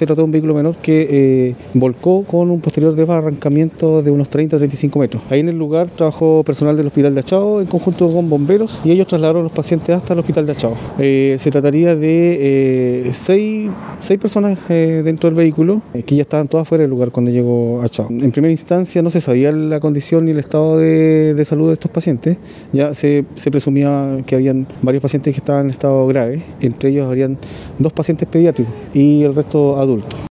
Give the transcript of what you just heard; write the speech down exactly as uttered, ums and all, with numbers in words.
se trató de un vehículo menor que eh, volcó con un posterior desbarrancamiento de unos treinta a treinta y cinco metros. Ahí en el lugar trabajó personal del Hospital de Achao en conjunto con bomberos y ellos trasladaron a los pacientes hasta el Hospital de Achao. Eh, se trataría de eh, seis, seis personas eh, dentro del vehículo eh, que ya estaban todas fuera del lugar cuando llegó Achao. En primera instancia no se sabía la condición ni el estado de, de salud de estos pacientes. Ya se, se presumía que habían varios pacientes que estaban en estado grave, entre ellos habrían dos pacientes pediátricos y el resto adultos.